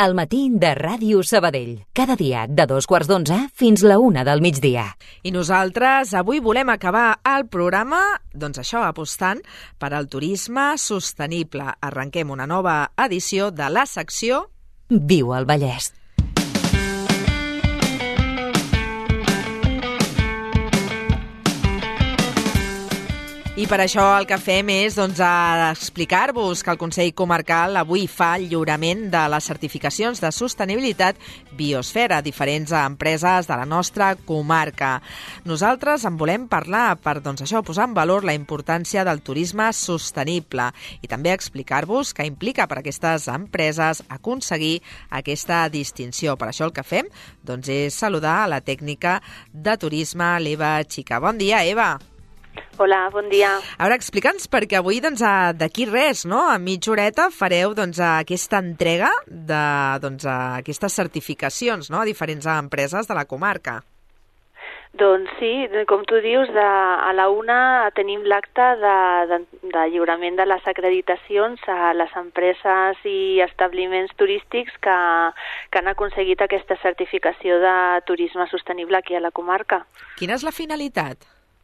El matí de Ràdio Sabadell. Cada dia de 2:15 fins la 1 del migdia. I nosaltres avui volem acabar el programa, doncs això, apostant per al turisme sostenible. Arrenquem una nova edició de la secció Viu el Vallès. I per això el que fem és explicar-vos que el Consell Comarcal avui fa el lliurament de les certificacions de sostenibilitat Biosfera a diferents empreses de la nostra comarca. Nosaltres en volem parlar per posar en valor la importància del turisme sostenible i també explicar-vos què implica per a aquestes empreses aconseguir aquesta distinció. Per això el que fem és saludar a la tècnica de turisme, l'Eva Xica. Bon dia, Eva. Hola, bon dia. Ara, explica'ns, perquè avui, d'aquí res, no? A mitja horeta fareu, aquesta entrega d'aquestes certificacions, no?, a diferents empreses de la comarca. Doncs sí, com tu dius, a la 1 tenim l'acte de lliurament de les acreditacions a les empreses i establiments turístics que han aconseguit aquesta certificació de turisme sostenible aquí a la comarca. Quina és la finalitat?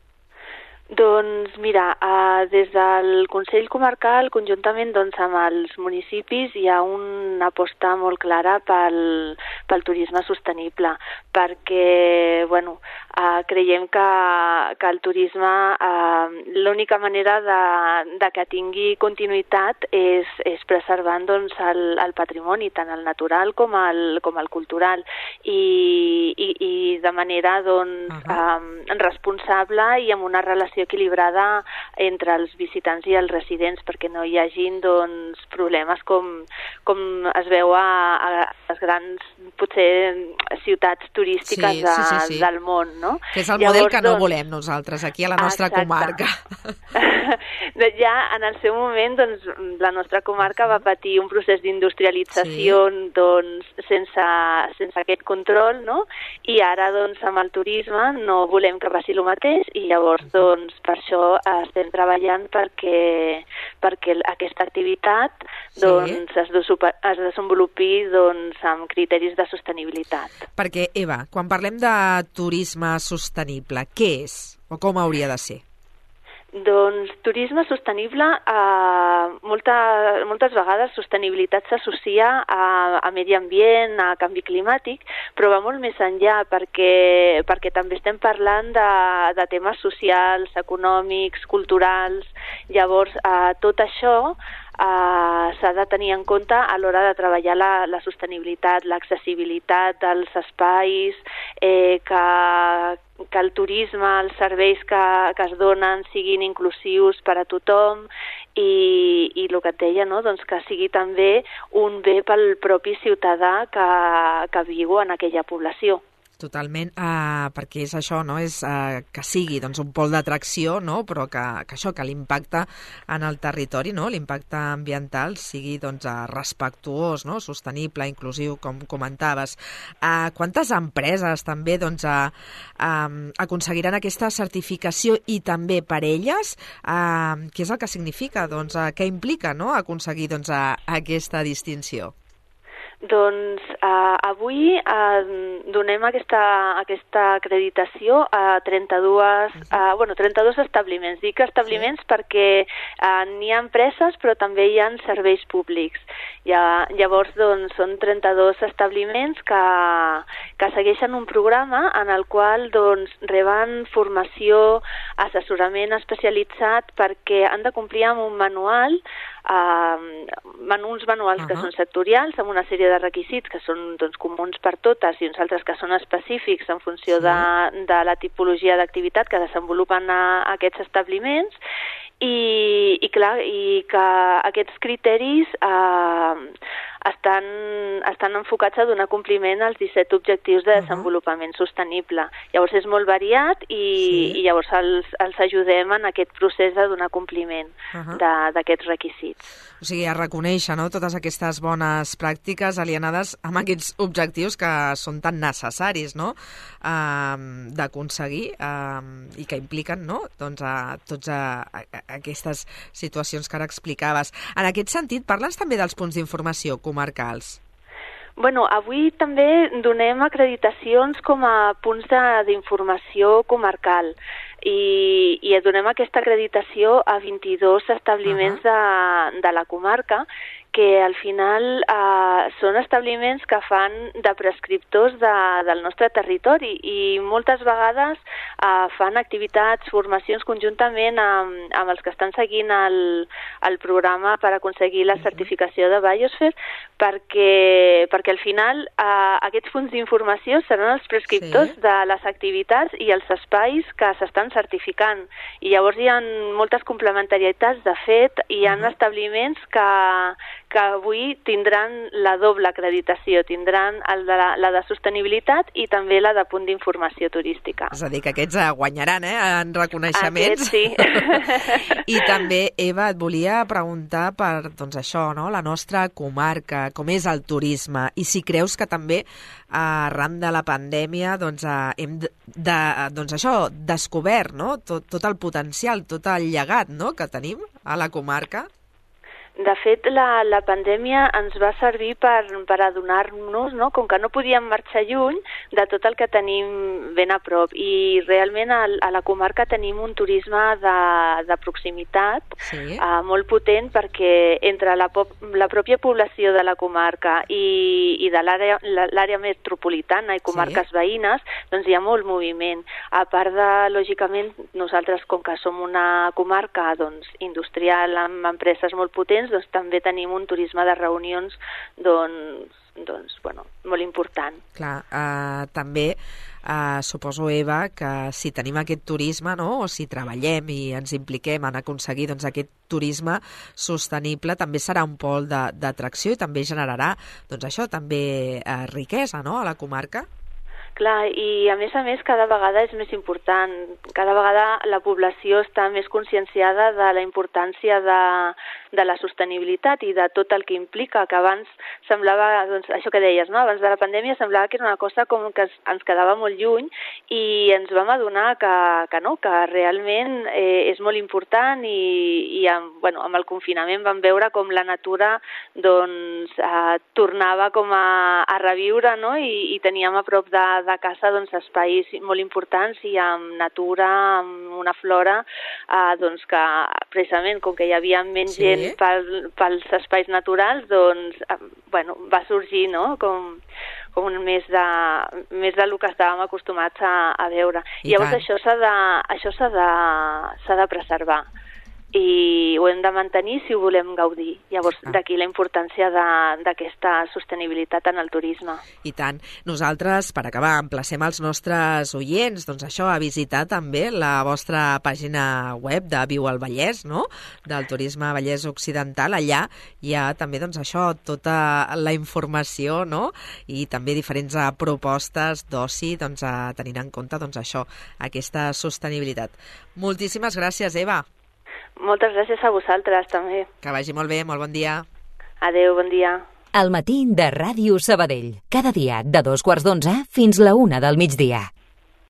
Doncs mira, des del Consell Comarcal, conjuntament amb els municipis, hi ha una aposta molt clara pel turisme sostenible, perquè creiem que el turisme, l'única manera de que tingui continuïtat és preservant el patrimoni, tant el natural com el cultural, i de manera responsable i amb una relació equilibrada entre els visitants i els residents, perquè no hi hagin problemes com es veu a les grans, potser, ciutats turístiques del món, no? Que és el model que no volem nosaltres aquí a la nostra comarca. Ja en el seu moment la nostra comarca va patir un procés d'industrialització sense aquest control, no? I ara amb el turisme no volem que passi el mateix i llavors per això estem treballant perquè aquesta activitat es desenvolupi amb criteris de sostenibilitat. Perquè, Eva, quan parlem de turisme sostenible, què és o com hauria de ser? Doncs turisme sostenible, moltes vegades sostenibilitat s'associa a medi ambient, a canvi climàtic, però va molt més enllà perquè també estem parlant de temes socials, econòmics, culturals. Llavors, tot això s'ha de tenir en compte a l'hora de treballar la sostenibilitat, l'accessibilitat dels espais, que el turisme, els serveis que es donen siguin inclusius per a tothom i el que et deia, que sigui també un bé pel propi ciutadà que viu en aquella població. Totalment, perquè és això, no? És que sigui un pol d'atracció, no? Però que l'impacte en el territori, no? L'impacte ambiental sigui respectuós, no? Sostenible, inclusiu, com comentaves. Quantes empreses també aconseguiran aquesta certificació i també per elles? Què és el que significa? Què implica, no? Aconseguir aquesta distinció? Doncs avui donem aquesta acreditació a 32 establiments. Dic establiments perquè n'hi ha empreses però també hi ha serveis públics. Llavors són 32 establiments que segueixen un programa en el qual reben formació, assessorament especialitzat perquè han de complir amb un manual, uns manuals que són sectorials, amb una sèrie de requisits que són comuns per totes i uns altres que són específics en funció de la tipologia d'activitat que desenvolupen aquests establiments i que aquests criteris estan enfocats a donar compliment als 17 objectius de desenvolupament sostenible. Llavors és molt variat i llavors els ajudem en aquest procés de donar compliment d'aquests requisits. O sigui, a reconèixer, no?, totes aquestes bones pràctiques alienades amb aquests objectius que són tan necessaris, no?, d'aconseguir i que impliquen, no?, tots aquestes situacions que ara explicaves. En aquest sentit, parles també dels punts d'informació comarcals. Bueno, avui també donem acreditacions com a punts d'informació comarcal i donem aquesta acreditació a 22 establiments de la comarca que al final són establiments que fan de prescriptors del nostre territori i moltes vegades fan activitats, formacions conjuntament amb els que estan seguint el programa per aconseguir la certificació de Biosphere perquè al final aquests punts d'informació seran els prescriptors de les activitats i els espais que s'estan certificant. I llavors hi ha moltes complementarietats. De fet, hi ha establiments que avui tindran la doble acreditació, tindran la de sostenibilitat i també la de punt d'informació turística. És a dir, que aquests guanyaran en reconeixements. Aquests sí. I també, Eva, et volia preguntar per això, no? La nostra comarca, com és el turisme, i si creus que també arran de la pandèmia hem descobert, no? tot el potencial, tot el llegat, no? que tenim a la comarca. De fet, la pandèmia ens va servir per adonar-nos, no? Com que no podíem marxar lluny de tot el que tenim ben a prop. I realment a la comarca tenim un turisme de proximitat molt potent perquè entre la pròpia població de la comarca i de l'àrea metropolitana i comarques veïnes, doncs hi ha molt moviment. A part de, lògicament, nosaltres, com que som una comarca industrial amb empreses molt potents, doncs també tenim un turisme de reunions molt important. Clar, també suposo, Eva, que si tenim aquest turisme, no? O si treballem i ens impliquem en aconseguir aquest turisme sostenible, també serà un pol d'atracció i també generarà també riquesa, no? A la comarca. Clar, i a més cada vegada és més important. Cada vegada la població està més conscienciada de la importància de la sostenibilitat i de tot el que implica, que abans semblava, això que deies, no? Abans de la pandèmia semblava que era una cosa com que ens quedava molt lluny i ens vam adonar que no, que realment és molt important i amb el confinament vam veure com la natura tornava com a reviure, no? I teníem a prop de casa espais molt importants i amb natura, amb una flora que precisament com que hi havia menys gent pels espais naturals va sorgir, no? com més del que estàvem acostumats a veure. I llavors això s'ha de preservar i ho hem de mantenir si ho volem gaudir. Llavors, d'aquí la importància d'aquesta sostenibilitat en el turisme. I tant. Nosaltres, per acabar, emplacem els nostres oients a visitar també la vostra pàgina web de Viu al Vallès, no? Del turisme Vallès Occidental. Allà hi ha també tota la informació, no? I també diferents propostes d'oci tenint en compte aquesta sostenibilitat. Moltíssimes gràcies, Eva. Moltes gràcies a vosaltres, també. Que vagi molt bé, molt bon dia. Adéu, bon dia. El matí de Ràdio Sabadell. Cada dia de 2:15 fins la 1 del migdia.